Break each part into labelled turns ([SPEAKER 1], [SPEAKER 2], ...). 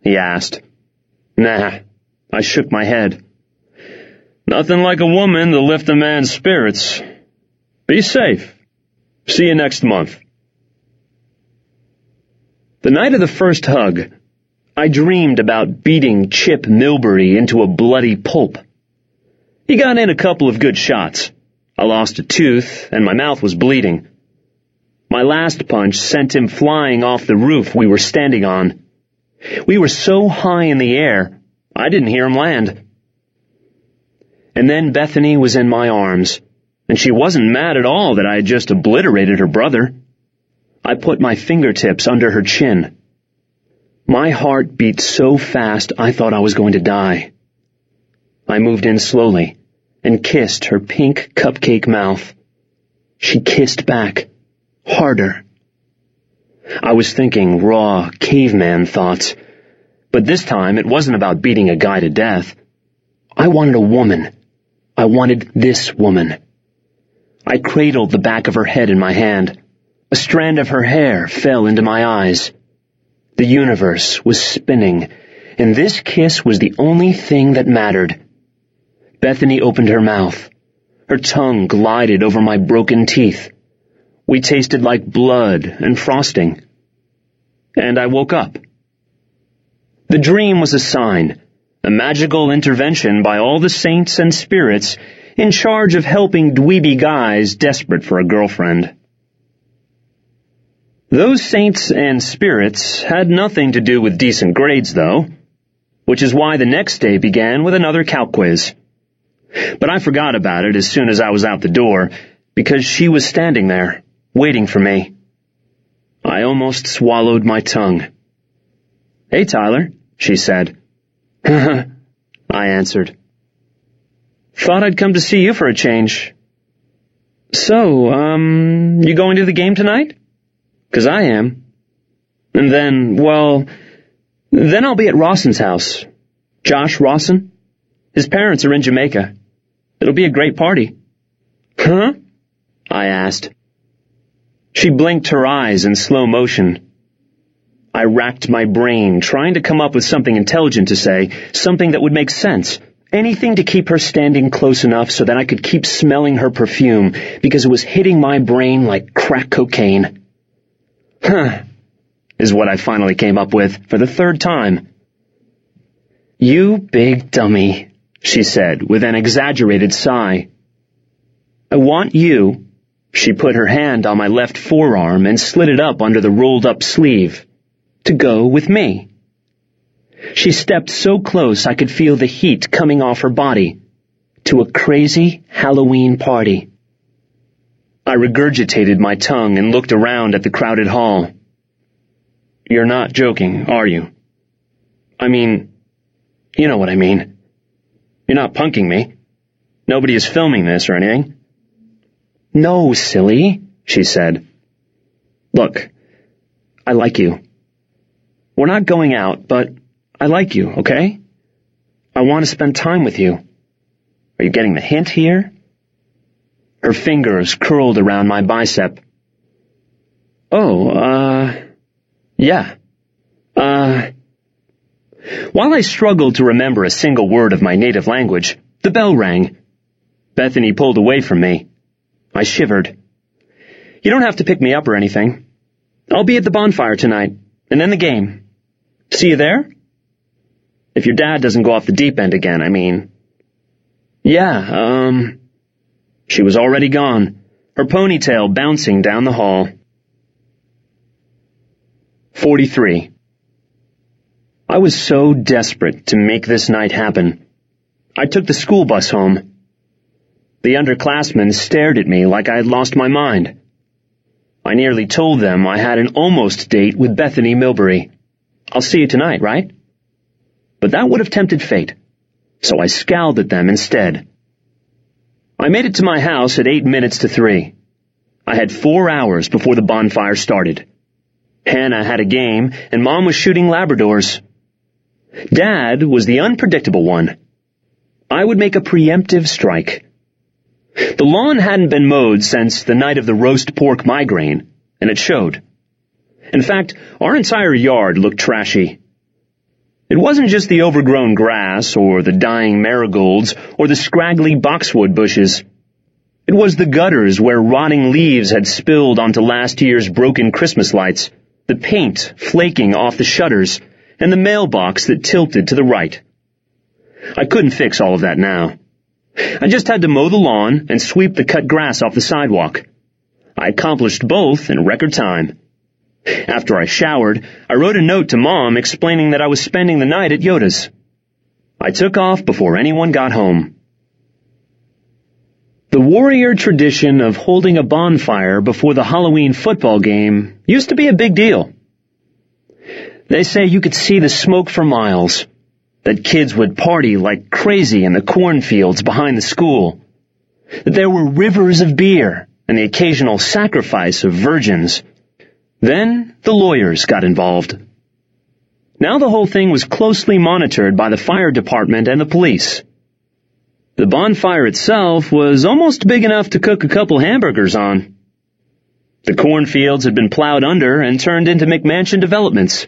[SPEAKER 1] he asked. Nah, I shook my head. Nothing like a woman to lift a man's spirits. Be safe. See you next month. The night of the first hug, I dreamed about beating Chip Milbury into a bloody pulp. He got in a couple of good shots. I lost a tooth, and my mouth was bleeding. My last punch sent him flying off the roof we were standing on. We were so high in the air, I didn't hear him land. And then Bethany was in my arms, and she wasn't mad at all that I had just obliterated her brother. I put my fingertips under her chin. My heart beat so fast I thought I was going to die. I moved in slowly and kissed her pink cupcake mouth. She kissed back, harder. I was thinking raw, caveman thoughts, but this time it wasn't about beating a guy to death. I wanted a woman. I wanted this woman. I cradled the back of her head in my hand. A strand of her hair fell into my eyes. The universe was spinning, and this kiss was the only thing that mattered. Bethany opened her mouth. Her tongue glided over my broken teeth. We tasted like blood and frosting. And I woke up. The dream was a sign, a magical intervention by all the saints and spirits in charge of helping dweeby guys desperate for a girlfriend. Those saints and spirits had nothing to do with decent grades, though, which is why the next day began with another calc quiz. But I forgot about it as soon as I was out the door, because she was standing there, waiting for me. I almost swallowed my tongue. Hey, Tyler, she said. I answered. Thought I'd come to see you for a change. So, you going to the game tonight? 'Cause I am. And then, then I'll be at Rawson's house. Josh Rawson. His parents are in Jamaica. It'll be a great party. Huh? I asked. She blinked her eyes in slow motion. I racked my brain, trying to come up with something intelligent to say, something that would make sense. Anything to keep her standing close enough so that I could keep smelling her perfume, because it was hitting my brain like crack cocaine. Huh, is what I finally came up with for the third time. You big dummy, she said with an exaggerated sigh. I want you. She put her hand on my left forearm and slid it up under the rolled-up sleeve. To go with me. She stepped so close I could feel the heat coming off her body. To a crazy Halloween party. I regurgitated my tongue and looked around at the crowded hall. You're not joking, are you? I mean, you know what I mean. You're not punking me. Nobody is filming this or anything. No, silly, she said. Look, I like you. We're not going out, but I like you, okay? I want to spend time with you. Are you getting the hint here? Her fingers curled around my bicep. Yeah. While I struggled to remember a single word of my native language, the bell rang. Bethany pulled away from me. I shivered. You don't have to pick me up or anything. I'll be at the bonfire tonight, and then the game. See you there? If your dad doesn't go off the deep end again, I mean. Yeah, She was already gone, her ponytail bouncing down the hall. 43. I was so desperate to make this night happen. I took the school bus home. The underclassmen stared at me like I had lost my mind. I nearly told them I had an almost date with Bethany Milbury. I'll see you tonight, right? But that would have tempted fate, so I scowled at them instead. I made it to my house at 8 minutes to 3. I had 4 hours before the bonfire started. Hannah had a game, and Mom was shooting Labradors. Dad was the unpredictable one. I would make a preemptive strike. The lawn hadn't been mowed since the night of the roast pork migraine, and it showed. In fact, our entire yard looked trashy. It wasn't just the overgrown grass or the dying marigolds or the scraggly boxwood bushes. It was the gutters where rotting leaves had spilled onto last year's broken Christmas lights, the paint flaking off the shutters, and the mailbox that tilted to the right. I couldn't fix all of that now. I just had to mow the lawn and sweep the cut grass off the sidewalk. I accomplished both in record time. After I showered, I wrote a note to Mom explaining that I was spending the night at Yoda's. I took off before anyone got home. The warrior tradition of holding a bonfire before the Halloween football game used to be a big deal. They say you could see the smoke for miles, that kids would party like crazy in the cornfields behind the school, that there were rivers of beer and the occasional sacrifice of virgins. Then the lawyers got involved. Now the whole thing was closely monitored by the fire department and the police. The bonfire itself was almost big enough to cook a couple hamburgers on. The cornfields had been plowed under and turned into McMansion developments.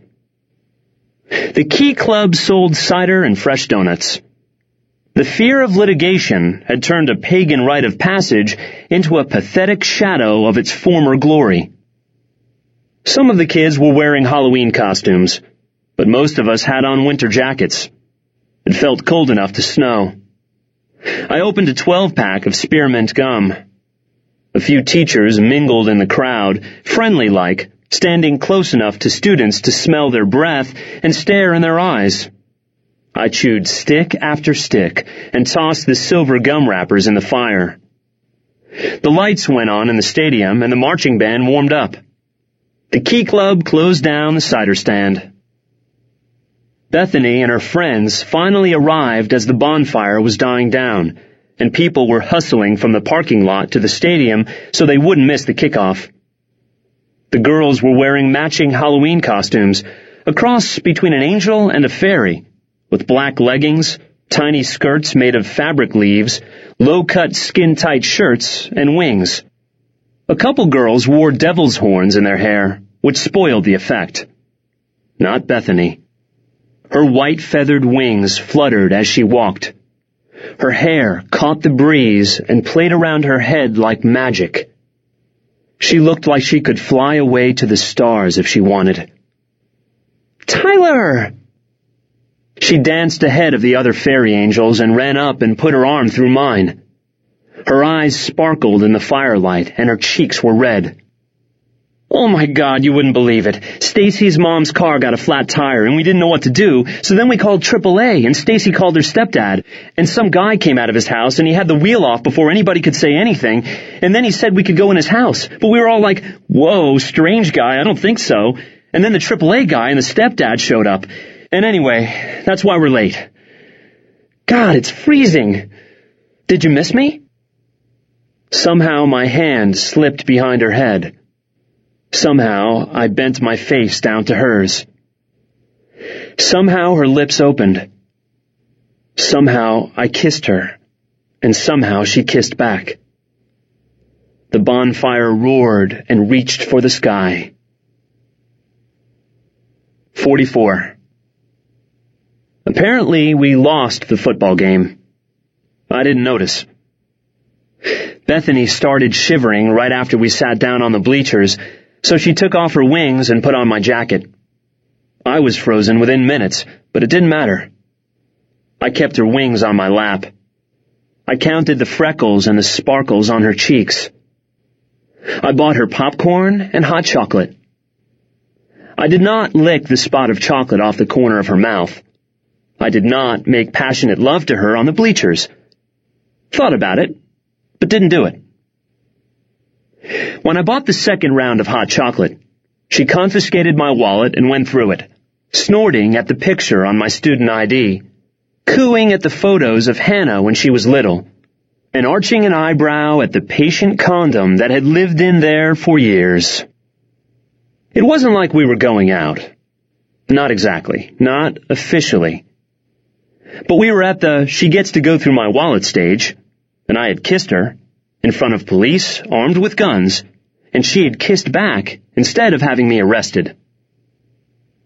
[SPEAKER 1] The Key Club sold cider and fresh donuts. The fear of litigation had turned a pagan rite of passage into a pathetic shadow of its former glory. Some of the kids were wearing Halloween costumes, but most of us had on winter jackets. It felt cold enough to snow. I opened a 12-pack of spearmint gum. A few teachers mingled in the crowd, friendly-like, standing close enough to students to smell their breath and stare in their eyes. I chewed stick after stick and tossed the silver gum wrappers in the fire. The lights went on in the stadium and the marching band warmed up. The Key Club closed down the cider stand. Bethany and her friends finally arrived as the bonfire was dying down, and people were hustling from the parking lot to the stadium so they wouldn't miss the kickoff. The girls were wearing matching Halloween costumes, a cross between an angel and a fairy, with black leggings, tiny skirts made of fabric leaves, low-cut skin-tight shirts, and wings. A couple girls wore devil's horns in their hair, which spoiled the effect. Not Bethany. Her white feathered wings fluttered as she walked. Her hair caught the breeze and played around her head like magic. She looked like she could fly away to the stars if she wanted. "Tyler!" She danced ahead of the other fairy angels and ran up and put her arm through mine. Her eyes sparkled in the firelight and her cheeks were red. "Oh my God, you wouldn't believe it. Stacy's mom's car got a flat tire and we didn't know what to do, so then we called AAA and Stacy called her stepdad, and some guy came out of his house and he had the wheel off before anybody could say anything, and then he said we could go in his house, but we were all like, whoa, strange guy, I don't think so. And then the AAA guy and the stepdad showed up. And anyway, that's why we're late. God, it's freezing. Did you miss me?" Somehow my hand slipped behind her head. Somehow I bent my face down to hers. Somehow her lips opened. Somehow I kissed her, and somehow she kissed back. The bonfire roared and reached for the sky. 44. Apparently we lost the football game. I didn't notice. Bethany started shivering right after we sat down on the bleachers, so she took off her wings and put on my jacket. I was frozen within minutes, but it didn't matter. I kept her wings on my lap. I counted the freckles and the sparkles on her cheeks. I bought her popcorn and hot chocolate. I did not lick the spot of chocolate off the corner of her mouth. I did not make passionate love to her on the bleachers. Thought about it, but didn't do it. When I bought the second round of hot chocolate, she confiscated my wallet and went through it, snorting at the picture on my student ID, cooing at the photos of Hannah when she was little, and arching an eyebrow at the patient condom that had lived in there for years. It wasn't like we were going out. Not exactly. Not officially. But we were at the she gets to go through my wallet stage, and I had kissed her, in front of police, armed with guns, and she had kissed back instead of having me arrested.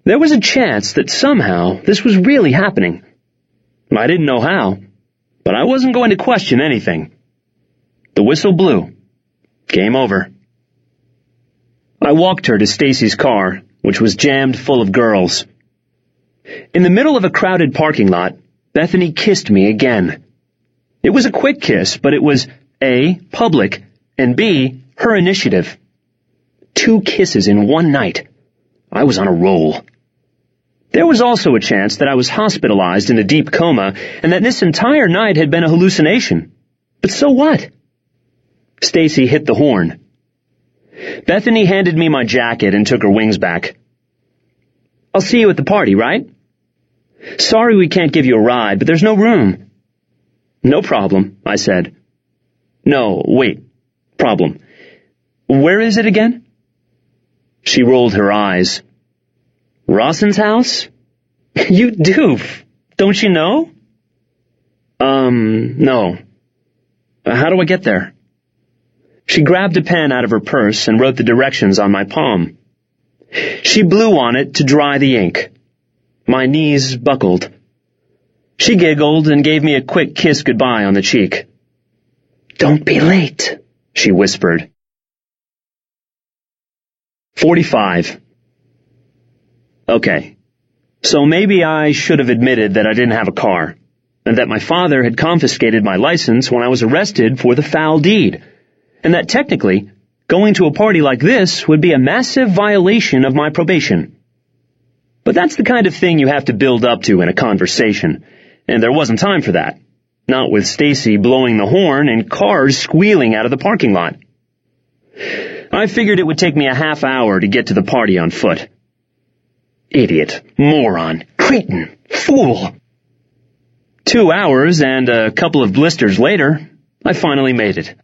[SPEAKER 1] There was a chance that somehow this was really happening. I didn't know how, but I wasn't going to question anything. The whistle blew. Game over. I walked her to Stacy's car, which was jammed full of girls. In the middle of a crowded parking lot, Bethany kissed me again. It was a quick kiss, but it was A, public, and B, her initiative. 2 kisses in one night. I was on a roll. There was also a chance that I was hospitalized in a deep coma and that this entire night had been a hallucination. But so what? Stacy hit the horn. Bethany handed me my jacket and took her wings back. I'll see you at the party, right? Sorry we can't give you a ride, but there's no room. No problem, I said. No, wait. Problem. Where is it again? She rolled her eyes. Rawson's house? You doof. Don't you know? No. How do I get there? She grabbed a pen out of her purse and wrote the directions on my palm. She blew on it to dry the ink. My knees buckled. She giggled and gave me a quick kiss goodbye on the cheek. Don't be late, she whispered. 45. Okay, so maybe I should have admitted that I didn't have a car, and that my father had confiscated my license when I was arrested for the foul deed, and that technically, going to a party like this would be a massive violation of my probation. But that's the kind of thing you have to build up to in a conversation, and there wasn't time for that. Not with Stacy blowing the horn and cars squealing out of the parking lot. I figured it would take me a half hour to get to the party on foot. Idiot, moron, cretin, fool. 2 hours and a couple of blisters later, I finally made it.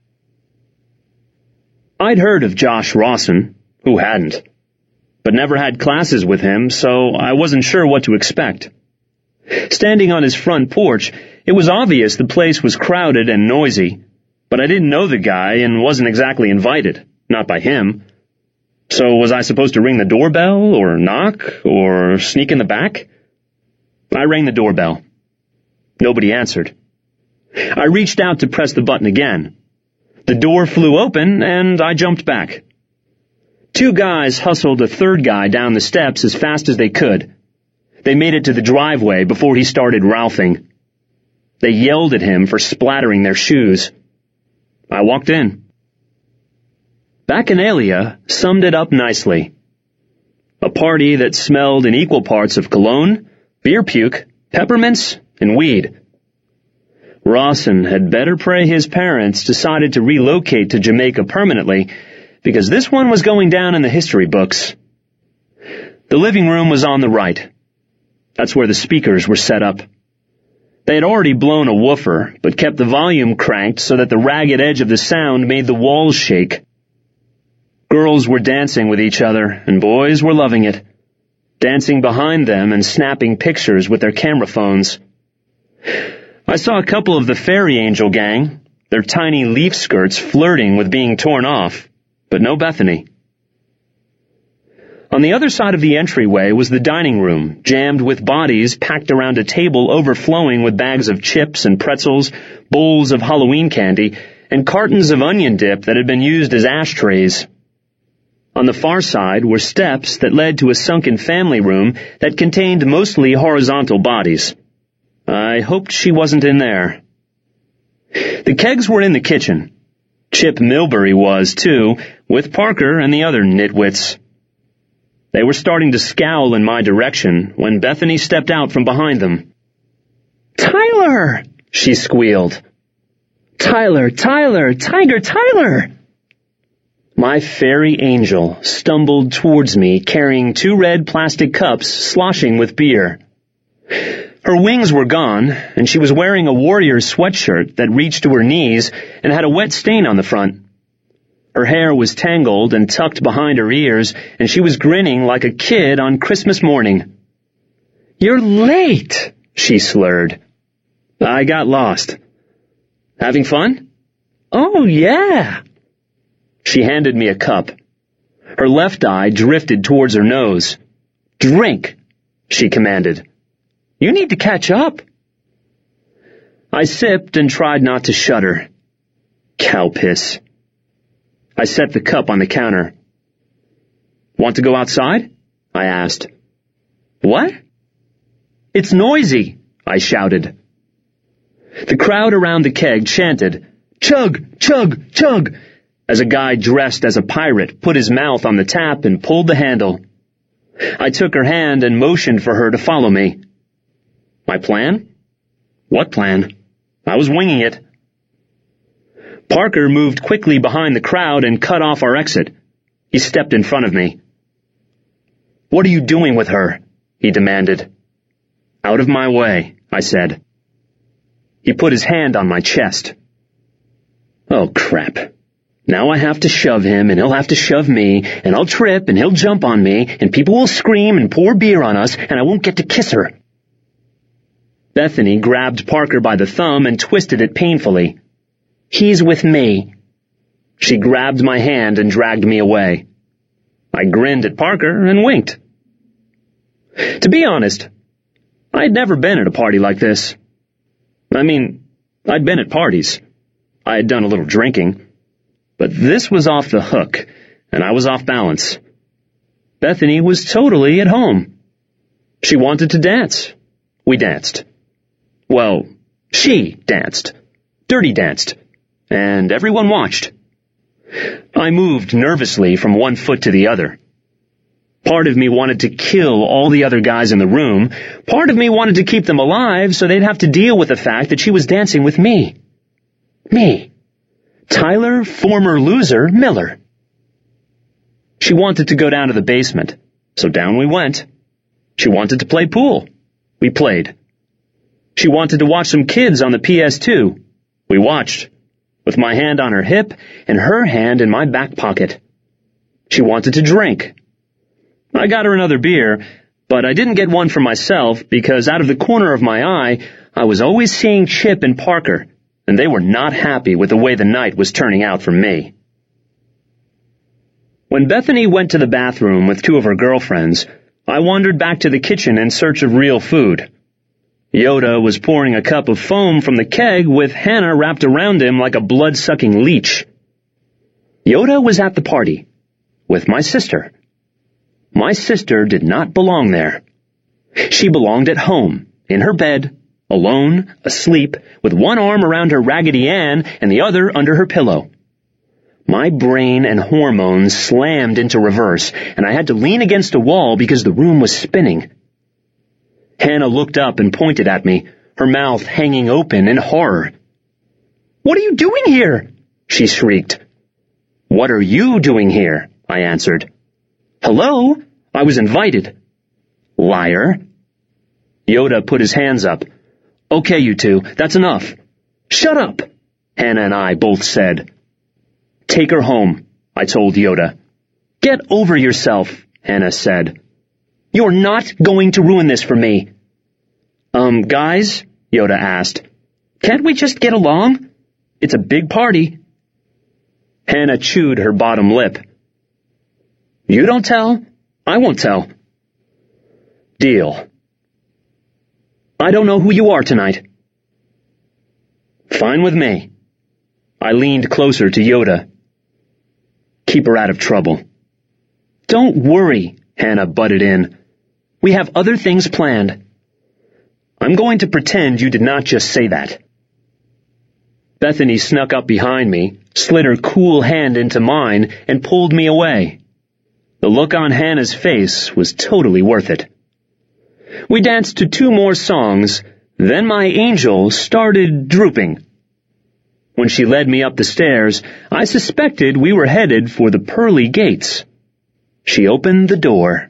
[SPEAKER 1] I'd heard of Josh Rawson, who hadn't, but never had classes with him, so I wasn't sure what to expect. Standing on his front porch, it was obvious the place was crowded and noisy, but I didn't know the guy and wasn't exactly invited, not by him. So was I supposed to ring the doorbell, or knock, or sneak in the back? I rang the doorbell. Nobody answered. I reached out to press the button again. The door flew open, and I jumped back. 2 guys hustled a 3rd guy down the steps as fast as they could. They made it to the driveway before he started ralphing. They yelled at him for splattering their shoes. I walked in. Bacchanalia summed it up nicely. A party that smelled in equal parts of cologne, beer puke, peppermints, and weed. Rawson had better pray his parents decided to relocate to Jamaica permanently, because this one was going down in the history books. The living room was on the right. That's where the speakers were set up. They had already blown a woofer, but kept the volume cranked so that the ragged edge of the sound made the walls shake. Girls were dancing with each other, and boys were loving it, dancing behind them and snapping pictures with their camera phones. I saw a couple of the Fairy Angel gang, their tiny leaf skirts flirting with being torn off, but no Bethany. On the other side of the entryway was the dining room, jammed with bodies packed around a table overflowing with bags of chips and pretzels, bowls of Halloween candy, and cartons of onion dip that had been used as ashtrays. On the far side were steps that led to a sunken family room that contained mostly horizontal bodies. I hoped she wasn't in there. The kegs were in the kitchen. Chip Milbury was, too, with Parker and the other nitwits. They were starting to scowl in my direction when Bethany stepped out from behind them. "Tyler!" she squealed. "Tyler, Tyler, Tiger Tyler!" My fairy angel stumbled towards me carrying 2 red plastic cups sloshing with beer. Her wings were gone, and she was wearing a warrior's sweatshirt that reached to her knees and had a wet stain on the front. Her hair was tangled and tucked behind her ears, and she was grinning like a kid on Christmas morning. "You're late," she slurred. I got lost. "Having fun?" "Oh, yeah." She handed me a cup. Her left eye drifted towards her nose. Drink, she commanded. You need to catch up. I sipped and tried not to shudder. Cow piss. I set the cup on the counter. Want to go outside? I asked. What? It's noisy, I shouted. The crowd around the keg chanted, chug, chug, chug, as a guy dressed as a pirate put his mouth on the tap and pulled the handle. I took her hand and motioned for her to follow me. My plan? What plan? I was winging it. Parker moved quickly behind the crowd and cut off our exit. He stepped in front of me. What are you doing with her? He demanded. Out of my way, I said. He put his hand on my chest. Oh, crap. Now I have to shove him, and he'll have to shove me, and I'll trip, and he'll jump on me, and people will scream and pour beer on us, and I won't get to kiss her. Bethany grabbed Parker by the thumb and twisted it painfully. He's with me. She grabbed my hand and dragged me away. I grinned at Parker and winked. To be honest, I'd never been at a party like this. I mean, I'd been at parties. I had done a little drinking. But this was off the hook, and I was off balance. Bethany was totally at home. She wanted to dance. We danced. Well, she danced. Dirty danced. And everyone watched. I moved nervously from one foot to the other. Part of me wanted to kill all the other guys in the room. Part of me wanted to keep them alive so they'd have to deal with the fact that she was dancing with me. Me. Tyler, former loser, Miller. She wanted to go down to the basement, so down we went. She wanted to play pool. We played. She wanted to watch some kids on the PS2. We watched, with my hand on her hip and her hand in my back pocket. She wanted to drink. I got her another beer, but I didn't get one for myself because out of the corner of my eye, I was always seeing Chip and Parker, and they were not happy with the way the night was turning out for me. When Bethany went to the bathroom with two of her girlfriends, I wandered back to the kitchen in search of real food. Yoda was pouring a cup of foam from the keg with Hannah wrapped around him like a blood-sucking leech. Yoda was at the party, with my sister. My sister did not belong there. She belonged at home, in her bed, alone, asleep, with one arm around her Raggedy Ann and the other under her pillow. My brain and hormones slammed into reverse, and I had to lean against a wall because the room was spinning. Hannah looked up and pointed at me, her mouth hanging open in horror. "What are you doing here?" she shrieked. "What are you doing here?" I answered. "Hello? I was invited." "Liar." Yoda put his hands up. "Okay, you two, that's enough." "Shut up," Hannah and I both said. "Take her home," I told Yoda. "Get over yourself," Hannah said. "You're not going to ruin this for me." Guys?" Yoda asked. "Can't we just get along? It's a big party." Hannah chewed her bottom lip. "You don't tell, I won't tell." "Deal." "I don't know who you are tonight." "Fine with me." I leaned closer to Yoda. "Keep her out of trouble." "Don't worry," Hannah butted in. "We have other things planned." "I'm going to pretend you did not just say that." Bethany snuck up behind me, slid her cool hand into mine, and pulled me away. The look on Hannah's face was totally worth it. We danced to 2 more songs, then my angel started drooping. When she led me up the stairs, I suspected we were headed for the pearly gates. She opened the door.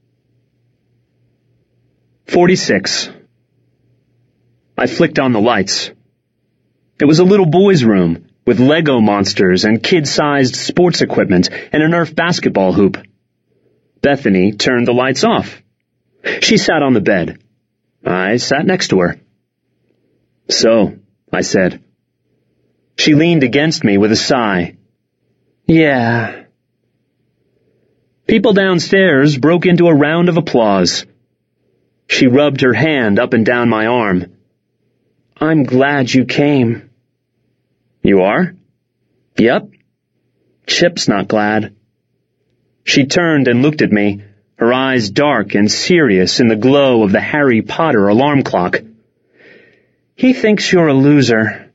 [SPEAKER 1] 46. I flicked on the lights. It was a little boy's room, with Lego monsters and kid-sized sports equipment and a Nerf basketball hoop. Bethany turned the lights off. She sat on the bed. I sat next to her. "So," I said. She leaned against me with a sigh. "Yeah." People downstairs broke into a round of applause. She rubbed her hand up and down my arm. I'm glad you came. You are? Yep. Chip's not glad. She turned and looked at me, her eyes dark and serious in the glow of the Harry Potter alarm clock. He thinks you're a loser.